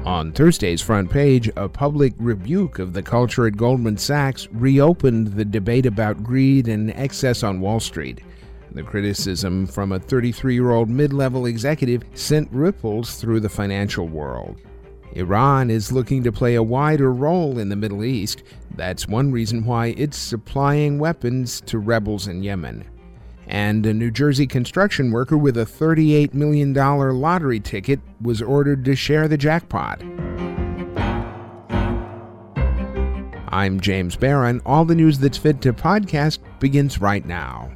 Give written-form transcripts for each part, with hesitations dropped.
On Thursday's front page, a public rebuke of the culture at Goldman Sachs reopened the debate about greed and excess on Wall Street. The criticism from a 33-year-old mid-level executive sent ripples through the financial world. Iran is looking to play a wider role in the Middle East. That's one reason why it's supplying weapons to rebels in Yemen. And a New Jersey construction worker with a $38 million lottery ticket was ordered to share the jackpot. I'm James Barron. All the news that's fit to podcast begins right now.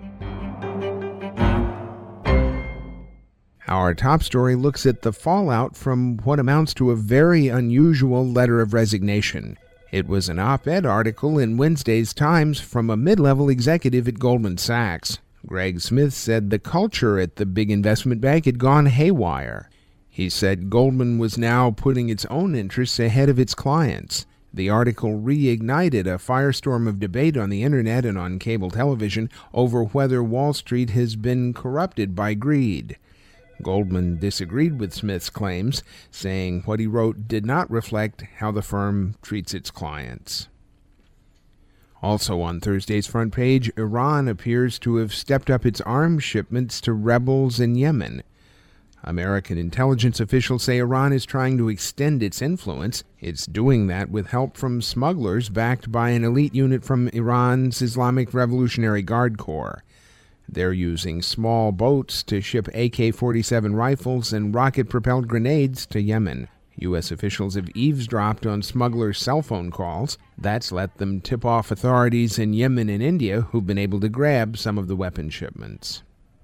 Our top story looks at the fallout from what amounts to a very unusual letter of resignation. It was an op-ed article in Wednesday's Times from a mid-level executive at Goldman Sachs. Greg Smith said the culture at the big investment bank had gone haywire. He said Goldman was now putting its own interests ahead of its clients. The article reignited a firestorm of debate on the internet and on cable television over whether Wall Street has been corrupted by greed. Goldman disagreed with Smith's claims, saying what he wrote did not reflect how the firm treats its clients. Also on Thursday's front page, Iran appears to have stepped up its arms shipments to rebels in Yemen. American intelligence officials say Iran is trying to extend its influence. It's doing that with help from smugglers backed by an elite unit from Iran's Islamic Revolutionary Guard Corps. They're using small boats to ship AK-47 rifles and rocket-propelled grenades to Yemen. U.S. officials have eavesdropped on smugglers' cell phone calls. That's let them tip off authorities in Yemen and India who've been able to grab some of the weapon shipments.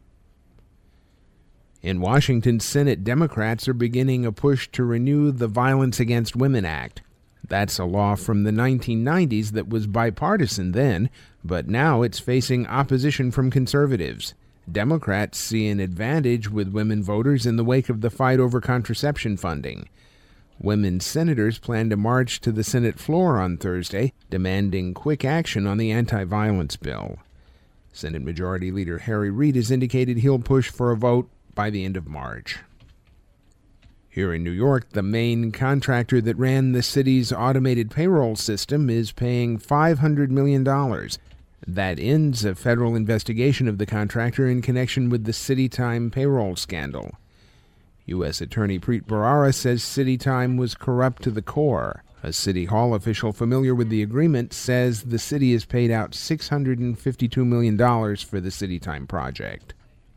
In Washington, Senate Democrats are beginning a push to renew the Violence Against Women Act. That's a law from the 1990s that was bipartisan then, but now it's facing opposition from conservatives. Democrats see an advantage with women voters in the wake of the fight over contraception funding. Women senators plan to march to the Senate floor on Thursday, demanding quick action on the anti-violence bill. Senate Majority Leader Harry Reid has indicated he'll push for a vote by the end of March. Here in New York, the main contractor that ran the city's automated payroll system is paying $500 million. That ends a federal investigation of the contractor in connection with the CityTime payroll scandal. U.S. Attorney Preet Bharara says CityTime was corrupt to the core. A City Hall official familiar with the agreement says the city has paid out $652 million for the CityTime project.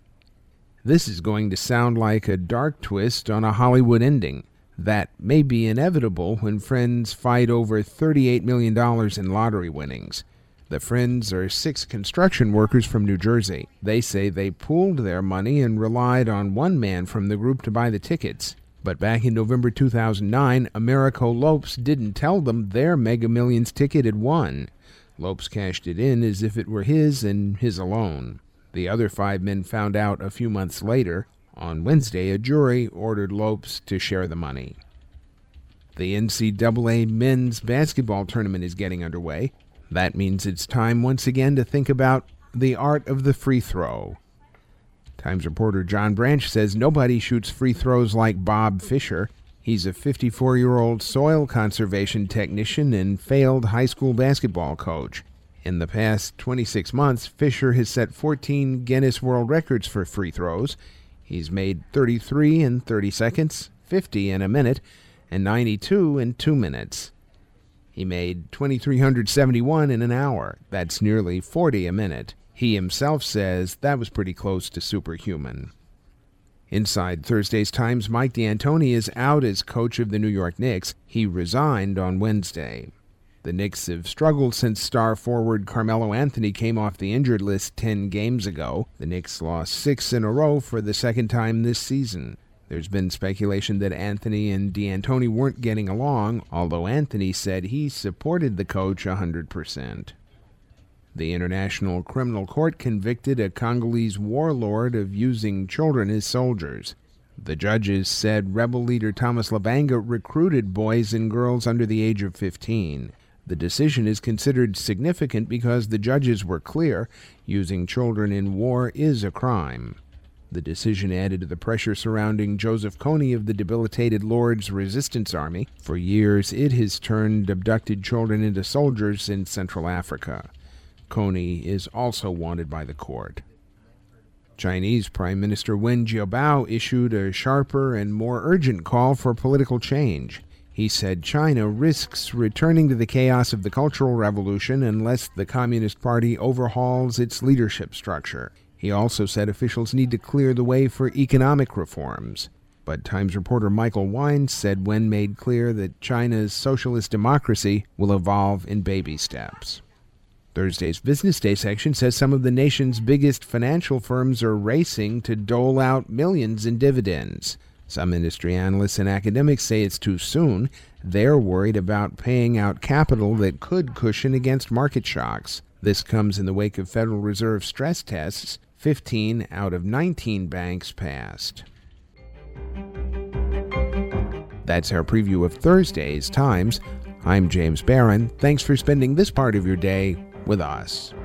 This is going to sound like a dark twist on a Hollywood ending. That may be inevitable when friends fight over $38 million in lottery winnings. The friends are 6 construction workers from New Jersey. They say they pooled their money and relied on one man from the group to buy the tickets. But back in November 2009, Americo Lopes didn't tell them their Mega Millions ticket had won. Lopes cashed it in as if it were his and his alone. The other 5 men found out a few months later. On Wednesday, a jury ordered Lopes to share the money. The NCAA men's basketball tournament is getting underway. That means it's time once again to think about the art of the free throw. Times reporter John Branch says nobody shoots free throws like Bob Fisher. He's a 54-year-old soil conservation technician and failed high school basketball coach. In the past 26 months, Fisher has set 14 Guinness World Records for free throws. He's made 33 in 30 seconds, 50 in a minute, and 92 in 2 minutes. He made 2,371 in an hour. That's nearly 40 a minute. He himself says that was pretty close to superhuman. Inside Thursday's Times, Mike D'Antoni is out as coach of the New York Knicks. He resigned on Wednesday. The Knicks have struggled since star forward Carmelo Anthony came off the injured list 10 games ago. The Knicks lost 6 in a row for the second time this season. There's been speculation that Anthony and D'Antoni weren't getting along, although Anthony said he supported the coach 100%. The International Criminal Court convicted a Congolese warlord of using children as soldiers. The judges said rebel leader Thomas Lubanga recruited boys and girls under the age of 15. The decision is considered significant because the judges were clear using children in war is a crime. The decision added to the pressure surrounding Joseph Kony of the debilitated Lord's Resistance Army. For years, it has turned abducted children into soldiers in Central Africa. Kony is also wanted by the court. Chinese Prime Minister Wen Jiabao issued a sharper and more urgent call for political change. He said China risks returning to the chaos of the Cultural Revolution unless the Communist Party overhauls its leadership structure. He also said officials need to clear the way for economic reforms. But Times reporter Michael Wines said Wen made clear that China's socialist democracy will evolve in baby steps. Thursday's Business Day section says some of the nation's biggest financial firms are racing to dole out millions in dividends. Some industry analysts and academics say it's too soon. They're worried about paying out capital that could cushion against market shocks. This comes in the wake of Federal Reserve stress tests. 15 out of 19 banks passed. That's our preview of Thursday's Times. I'm James Barron. Thanks for spending this part of your day with us.